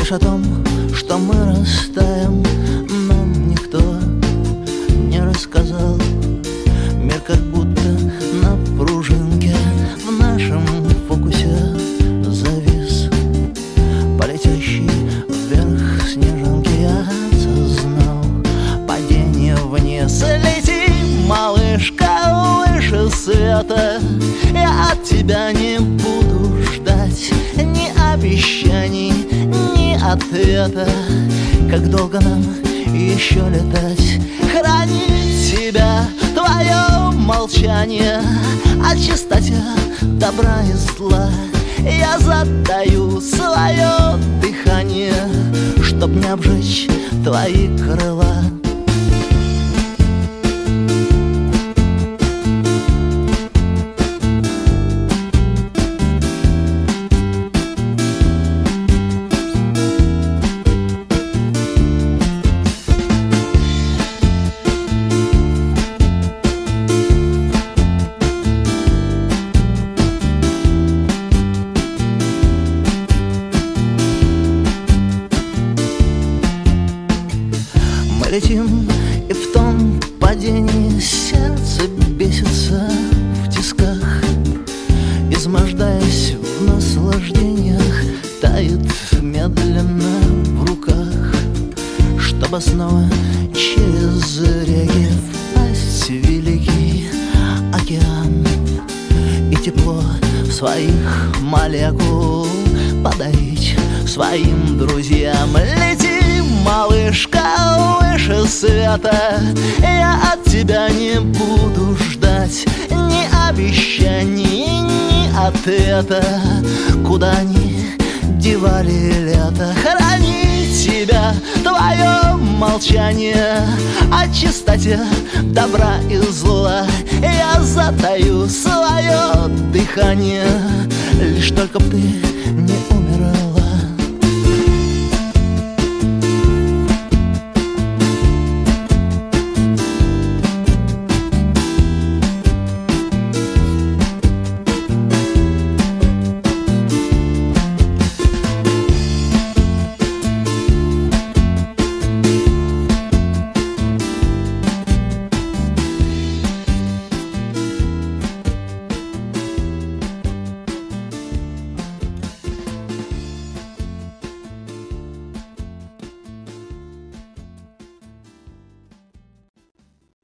Ложь о том, что мы растаем, нам никто не рассказал. Мир как будто на пружинке в нашем фокусе завис. По летящей вверх снежинке я осознал падение вниз. Лети, малышка, выше света, я от тебя не буду ждать ни обещаний, ни ответа. Как долго нам еще летать? Хранит тебя твое молчание. О чистоте добра и зла я задаю свое дыхание, чтоб не обжечь твои крыла. Мы летим, и в том падении сердце бесится в тисках, измождаясь в наслаждениях, тает медленно в руках, чтобы снова через реки впасть в великий океан и тепло своих молекул подарить своим друзьям. Лети, малышка, выше света, я от тебя не буду ждать ни обещаний, ни ответа. Куда они девали лето? Хранит тебя твое молчание. О чистоте добра и зла я затаю свое дыхание. Лишь только б ты не умирал.